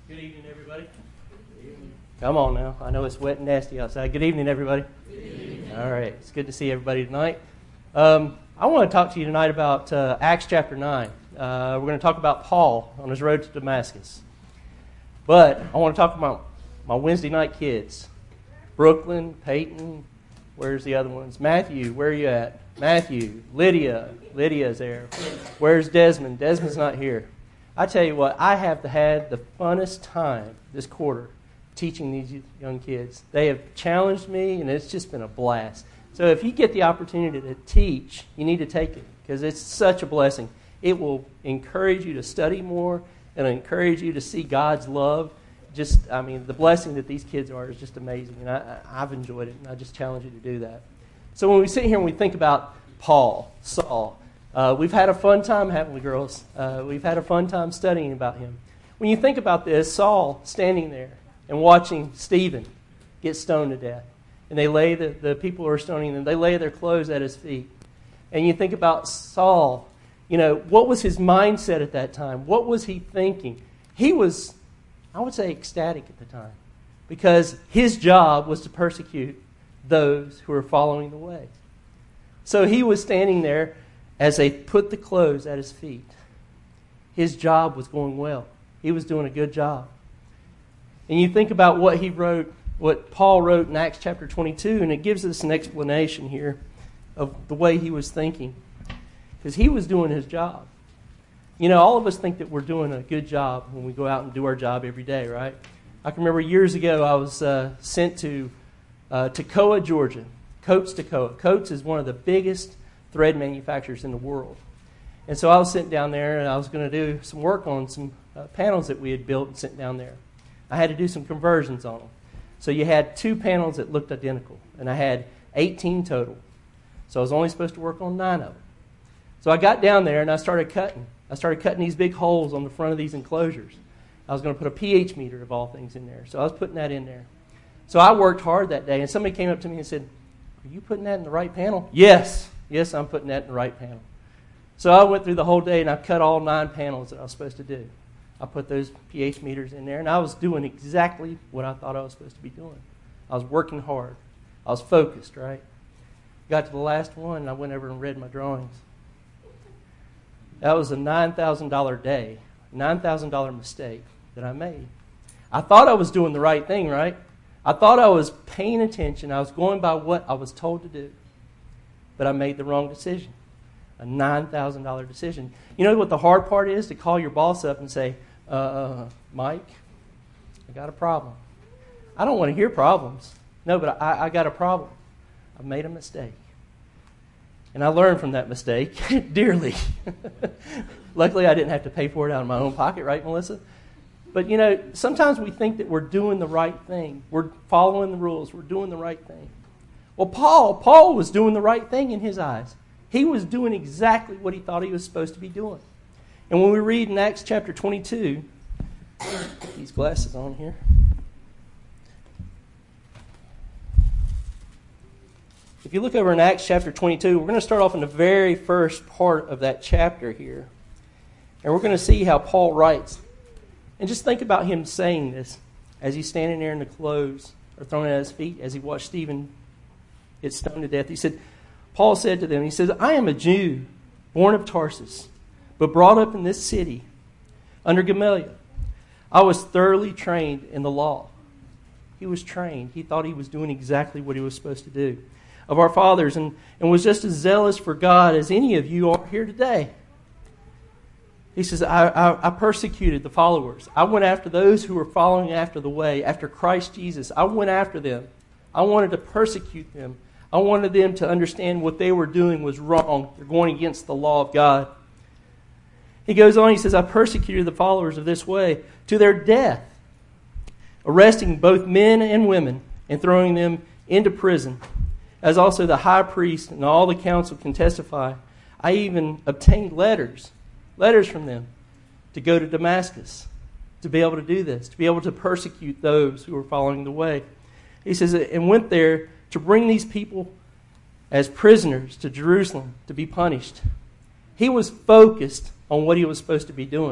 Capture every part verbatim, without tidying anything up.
Good evening, everybody. Good evening. Come on now. I know it's wet and nasty outside. Good evening, everybody. Good evening. All right. It's good to see everybody tonight. Um, I want to talk to you tonight about uh, Acts chapter nine. Uh, we're going to talk about Paul on his road to Damascus. But I want to talk about my Wednesday night kids. Brooklyn, Peyton, where's the other ones? Matthew, where are you at? Matthew, Lydia. Lydia's there. Where's Desmond? Desmond's not here. I tell you what, I have had the funnest time this quarter teaching these young kids. They have challenged me, and it's just been a blast. So if you get the opportunity to teach, you need to take it because it's such a blessing. It will encourage you to study more and encourage you to see God's love. Just, I mean, the blessing that these kids are is just amazing, and I, I've enjoyed it, and I just challenge you to do that. So when we sit here and we think about Paul, Saul, uh, we've had a fun time, haven't we, girls? Uh, we've had a fun time studying about him. When you think about this, Saul standing there and watching Stephen get stoned to death, and they lay the, the people who are stoning them, they lay their clothes at his feet. And you think about Saul, you know, what was his mindset at that time? What was he thinking? He was, I would say, ecstatic at the time because his job was to persecute those who were following the way. So he was standing there as they put the clothes at his feet. His job was going well. He was doing a good job. And you think about what he wrote, what Paul wrote in Acts chapter twenty-two, and it gives us an explanation here of the way he was thinking. Because he was doing his job. You know, all of us think that we're doing a good job when we go out and do our job every day, right? I can remember years ago I was uh, sent to uh, Toccoa, Georgia. Coates Toccoa. Coates is one of the biggest thread manufacturers in the world. And so I was sent down there and I was going to do some work on some uh, panels that we had built and sent down there. I had to do some conversions on them. So you had two panels that looked identical, and I had eighteen total. So I was only supposed to work on nine of them. So I got down there and I started cutting. I started cutting these big holes on the front of these enclosures. I was going to put a pH meter of all things in there. So I was putting that in there. So I worked hard that day, and somebody came up to me and said, "Are you putting that in the right panel?" Yes. Yes, I'm putting that in the right panel. So I went through the whole day and I cut all nine panels that I was supposed to do. I put those pH meters in there, and I was doing exactly what I thought I was supposed to be doing. I was working hard. I was focused, right? Got to the last one, and I went over and read my drawings. That was a nine thousand dollars day, nine thousand dollars mistake that I made. I thought I was doing the right thing, right? I thought I was paying attention. I was going by what I was told to do. But I made the wrong decision, a nine thousand dollars decision. You know what the hard part is? To call your boss up and say, uh, Mike, I got a problem. I don't want to hear problems. No, but I, I got a problem. I made a mistake. And I learned from that mistake dearly. Luckily, I didn't have to pay for it out of my own pocket, right, Melissa? But, you know, sometimes we think that we're doing the right thing. We're following the rules. We're doing the right thing. Well, Paul, Paul was doing the right thing in his eyes. He was doing exactly what he thought he was supposed to be doing. And when we read in Acts chapter twenty-two, put these glasses on here. If you look over in Acts chapter twenty-two, we're going to start off in the very first part of that chapter here. And we're going to see how Paul writes. And just think about him saying this as he's standing there in the clothes or thrown at his feet as he watched Stephen get stoned to death. He said, Paul said to them, he says, "I am a Jew, born of Tarsus, but brought up in this city under Gamaliel. I was thoroughly trained in the law." He was trained. He thought he was doing exactly what he was supposed to do. "Of our fathers, and, and was just as zealous for God as any of you are here today." He says, I, I, I persecuted the followers. I went after those who were following after the way, after Christ Jesus. I went after them. I wanted to persecute them. I wanted them to understand what they were doing was wrong. They're going against the law of God. He goes on, he says, "I persecuted the followers of this way to their death, arresting both men and women and throwing them into prison. As also the high priest and all the council can testify, I even obtained letters, letters from them to go to Damascus, to be able to do this, to be able to persecute those who were following the way." He says, "And went there to bring these people as prisoners to Jerusalem to be punished." He was focused on what he was supposed to be doing.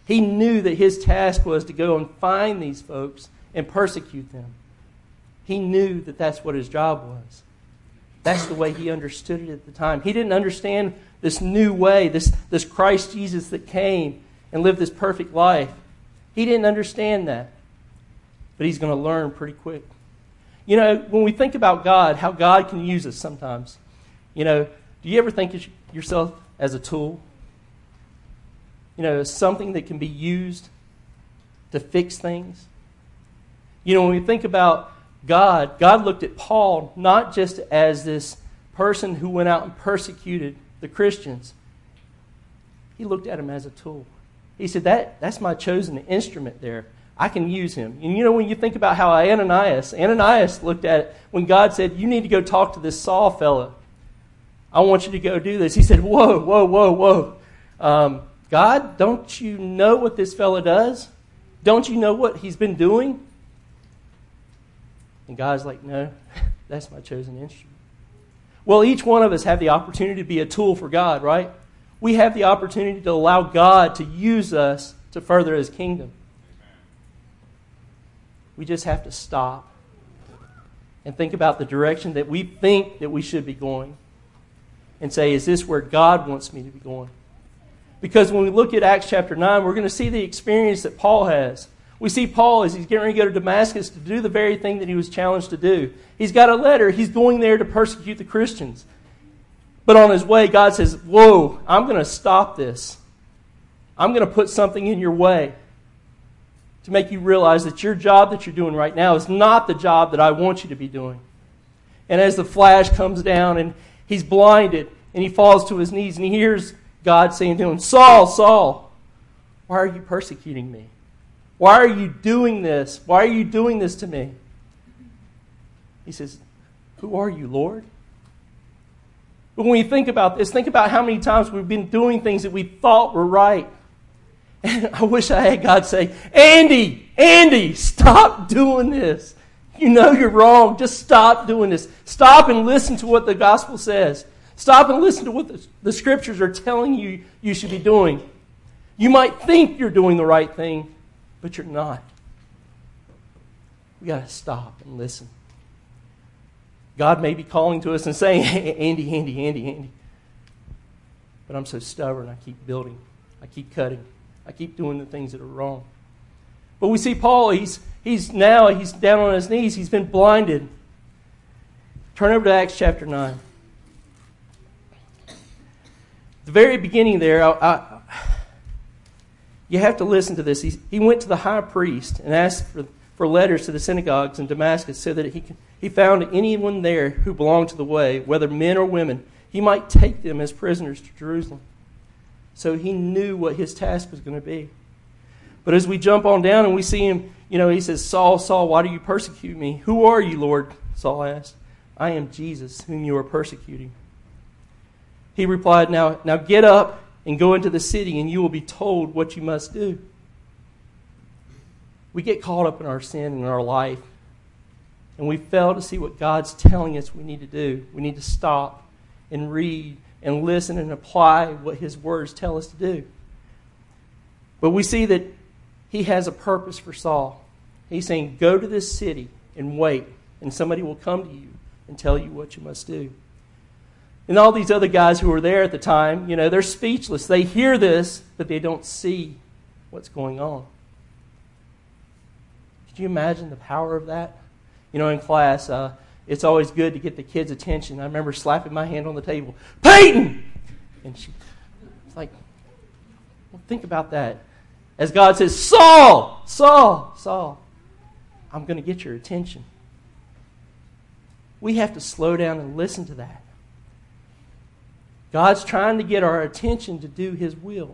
He knew that his task was to go and find these folks and persecute them. He knew that that's what his job was. That's the way he understood it at the time. He didn't understand this new way, this, this Christ Jesus that came and lived this perfect life. He didn't understand that. But he's going to learn pretty quick. You know, when we think about God, how God can use us sometimes, you know, do you ever think of yourself as a tool? You know, something that can be used to fix things? You know, when we think about God, God looked at Paul not just as this person who went out and persecuted the Christians. He looked at him as a tool. He said, that, that's my chosen instrument there. I can use him. And you know, when you think about how Ananias, Ananias looked at it when God said, you need to go talk to this Saul fella. I want you to go do this. He said, whoa, whoa, whoa, whoa. Um, God, don't you know what this fella does? Don't you know what he's been doing? And God's like, no, that's my chosen instrument. Well, each one of us have the opportunity to be a tool for God, right? We have the opportunity to allow God to use us to further his kingdom. We just have to stop and think about the direction that we think that we should be going and say, is this where God wants me to be going? Because when we look at Acts chapter nine, we're going to see the experience that Paul has. We see Paul as he's getting ready to go to Damascus to do the very thing that he was challenged to do. He's got a letter. He's going there to persecute the Christians. But on his way, God says, whoa, I'm going to stop this. I'm going to put something in your way to make you realize that your job that you're doing right now is not the job that I want you to be doing. And as the flash comes down and he's blinded and he falls to his knees and he hears God saying to him, Saul, Saul, why are you persecuting me? Why are you doing this? Why are you doing this to me? He says, who are you, Lord? But when we think about this, think about how many times we've been doing things that we thought were right. And I wish I had God say, Andy, Andy, stop doing this. You know you're wrong. Just stop doing this. Stop and listen to what the gospel says. Stop and listen to what the, the scriptures are telling you you should be doing. You might think you're doing the right thing, but you're not. We got to stop and listen. God may be calling to us and saying, hey, Andy, Andy, Andy, Andy. But I'm so stubborn, I keep building. I keep cutting. I keep doing the things that are wrong. But we see Paul, he's he's now, he's down on his knees. He's been blinded. Turn over to Acts chapter nine. The very beginning there, I, I, you have to listen to this. He, he went to the high priest and asked for, for letters to the synagogues in Damascus so that he, could, he found anyone there who belonged to the way, whether men or women, he might take them as prisoners to Jerusalem. So he knew what his task was going to be. But as we jump on down and we see him, you know, he says, Saul, Saul, why do you persecute me? Who are you, Lord? Saul asked. I am Jesus, whom you are persecuting. He replied, now, now get up and go into the city, and you will be told what you must do. We get caught up in our sin and our life, and we fail to see what God's telling us we need to do. We need to stop and read and listen and apply what his words tell us to do. But we see that he has a purpose for Saul. He's saying, go to this city and wait, and somebody will come to you and tell you what you must do. And all these other guys who were there at the time, you know, they're speechless. They hear this, but they don't see what's going on. Could you imagine the power of that? You know, in class, uh, it's always good to get the kids' attention. I remember slapping my hand on the table. Peyton! And she, it's like, well, think about that. As God says, Saul, Saul, Saul, I'm going to get your attention. We have to slow down and listen to that. God's trying to get our attention to do his will.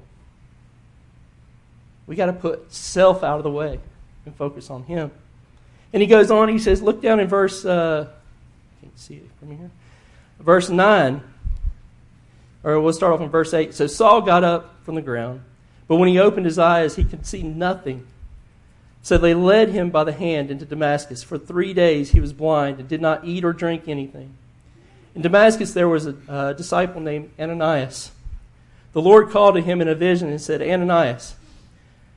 We got to put self out of the way and focus on him. And he goes on, he says, look down in verse, uh, I can't see it from here, verse nine. Or we'll start off in verse eight. So Saul got up from the ground, but when he opened his eyes, he could see nothing. So they led him by the hand into Damascus. For three days he was blind and did not eat or drink anything. In Damascus there was a uh, disciple named Ananias. The Lord called to him in a vision and said, Ananias.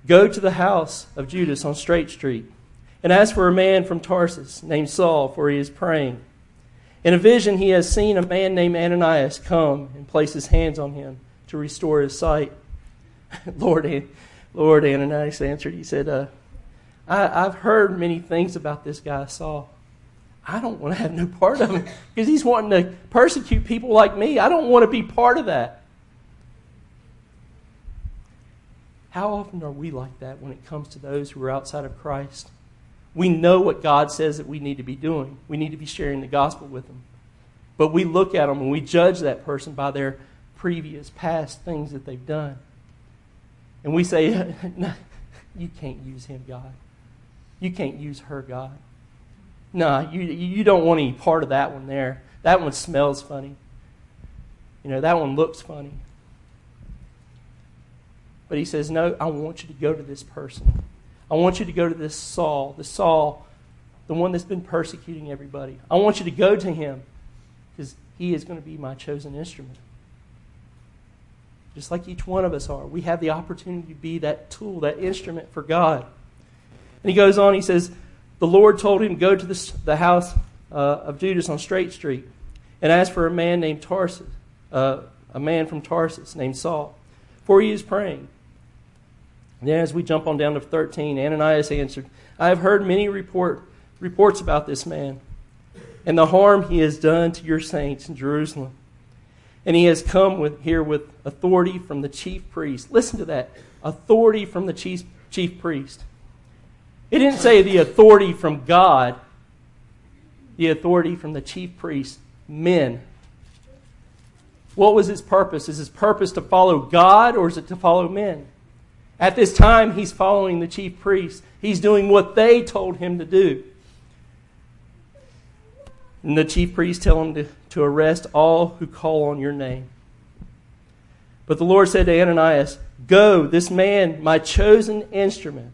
Go to the house of Judas on Straight Street, and ask for a man from Tarsus named Saul, for he is praying. In a vision he has seen a man named Ananias come and place his hands on him to restore his sight. Lord, Lord, Ananias answered. He said, uh, I, I've heard many things about this guy Saul. I don't want to have no part of him because he's wanting to persecute people like me. I don't want to be part of that. How often are we like that when it comes to those who are outside of Christ? We know what God says that we need to be doing. We need to be sharing the gospel with them. But we look at them and we judge that person by their previous past things that they've done. And we say, no, you can't use him, God. You can't use her, God. No, you, you don't want any part of that one there. That one smells funny. You know, that one looks funny. But he says, no, I want you to go to this person. I want you to go to this Saul, the Saul, the one that's been persecuting everybody. I want you to go to him because he is going to be my chosen instrument. Just like each one of us are. We have the opportunity to be that tool, that instrument for God. And he goes on, he says, the Lord told him, go to the, the house uh, of Judas on Straight Street and ask for a man named Tarsus, uh, a man from Tarsus named Saul, for he is praying. And then as we jump on down to thirteen, Ananias answered, I have heard many report, reports about this man and the harm he has done to your saints in Jerusalem. And he has come with, here with authority from the chief priest. Listen to that. Authority from the chief, chief priest. It didn't say the authority from God. The authority from the chief priest. Men. What was his purpose? Is his purpose to follow God or is it to follow men? At this time, he's following the chief priest. He's doing what they told him to do. And the chief priests tell him to, to arrest all who call on your name. But the Lord said to Ananias, go, this man, my chosen instrument,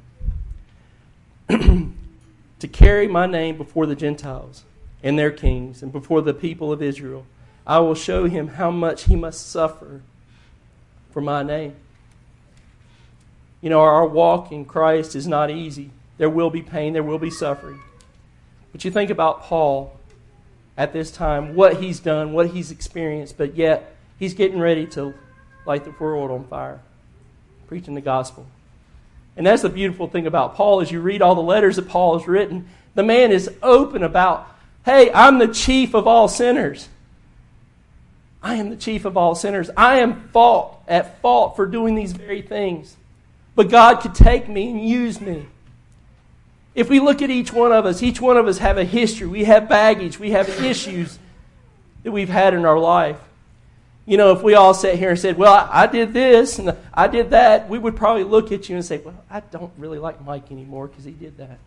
to carry my name before the Gentiles and their kings and before the people of Israel. I will show him how much he must suffer for my name. You know, our walk in Christ is not easy. There will be pain, there will be suffering. But you think about Paul at this time, what he's done, what he's experienced, but yet he's getting ready to light the world on fire, preaching the gospel. And that's the beautiful thing about Paul. As you read all the letters that Paul has written, the man is open about, hey, I'm the chief of all sinners. I am the chief of all sinners. I am fault at fault for doing these very things. But God could take me and use me. If we look at each one of us, each one of us have a history. We have baggage. We have issues that we've had in our life. You know, if we all sat here and said, well, I, I did this and I did that, we would probably look at you and say, well, I don't really like Mike anymore because he did that.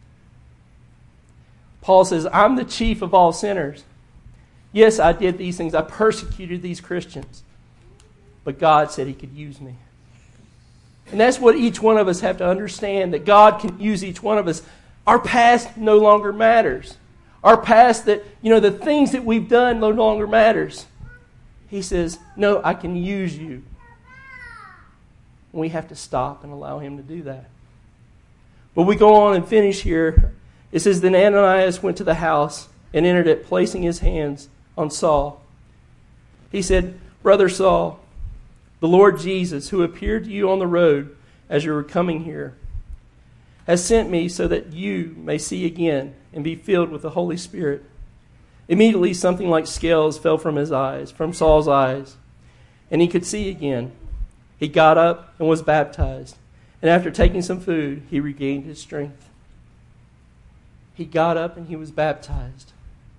Paul says, I'm the chief of all sinners. Yes, I did these things. I persecuted these Christians. But God said he could use me. And that's what each one of us have to understand, that God can use each one of us. Our past no longer matters. Our past, that, you know, the things that we've done no longer matters. He says, no, I can use you. And we have to stop and allow him to do that. But we go on and finish here. It says, then Ananias went to the house and entered it, placing his hands on Saul. He said, Brother Saul, the Lord Jesus, who appeared to you on the road as you were coming here, has sent me so that you may see again and be filled with the Holy Spirit. Immediately something like scales fell from his eyes, from Saul's eyes, and he could see again. He got up and was baptized, and after taking some food, he regained his strength. He got up and he was baptized.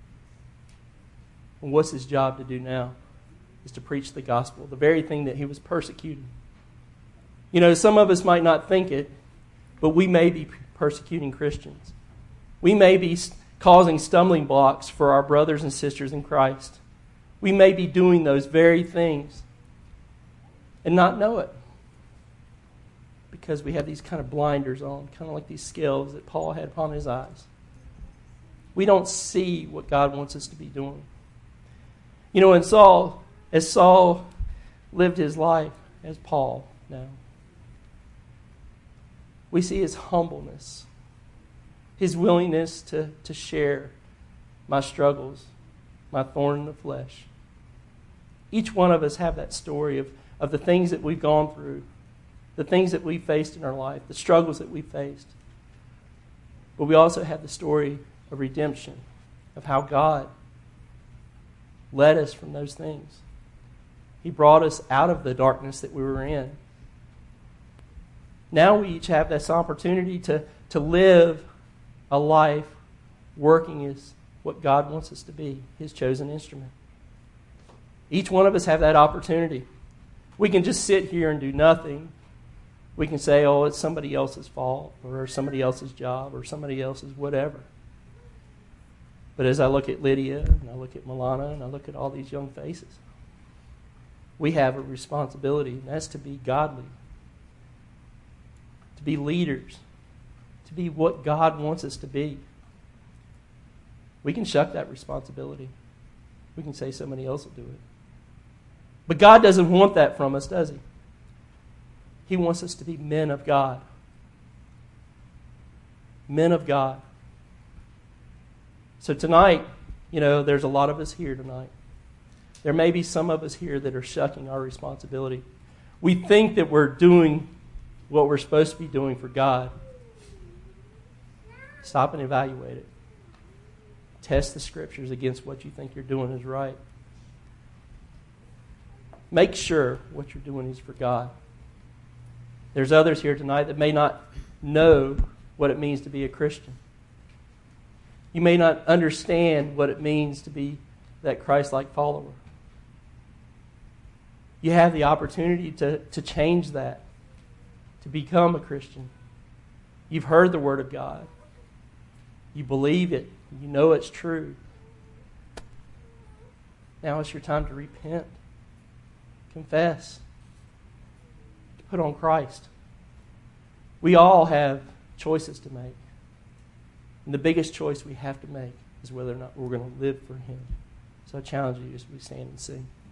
And what's his job to do now? Is to preach the gospel, the very thing that he was persecuting. You know, some of us might not think it, but we may be persecuting Christians. We may be causing stumbling blocks for our brothers and sisters in Christ. We may be doing those very things and not know it because we have these kind of blinders on, kind of like these scales that Paul had upon his eyes. We don't see what God wants us to be doing. You know, and Saul... As Saul lived his life as Paul now, We see his humbleness, his willingness to, to share my struggles, my thorn in the flesh. Each one of us have that story of, of the things that we've gone through, the things that we faced in our life, the struggles that we faced. But we also have the story of redemption, of how God led us from those things. He brought us out of the darkness that we were in. Now we each have this opportunity to, to live a life working as what God wants us to be, his chosen instrument. Each one of us have that opportunity. We can just sit here and do nothing. We can say, oh, it's somebody else's fault, or somebody else's job, or somebody else's whatever. But as I look at Lydia, and I look at Milana, and I look at all these young faces, we have a responsibility, and that's to be godly, to be leaders, to be what God wants us to be. We can shuck that responsibility. We can say somebody else will do it. But God doesn't want that from us, does he? He wants us to be men of God. Men of God. So tonight, you know, there's a lot of us here tonight. There may be some of us here that are shucking our responsibility. We think that we're doing what we're supposed to be doing for God. Stop and evaluate it. Test the scriptures against what you think you're doing is right. Make sure what you're doing is for God. There's others here tonight that may not know what it means to be a Christian. You may not understand what it means to be that Christ-like follower. You have the opportunity to, to change that, to become a Christian. You've heard the Word of God. You believe it. You know it's true. Now it's your time to repent, confess, to put on Christ. We all have choices to make. And the biggest choice we have to make is whether or not we're going to live for him. So I challenge you as we stand and sing.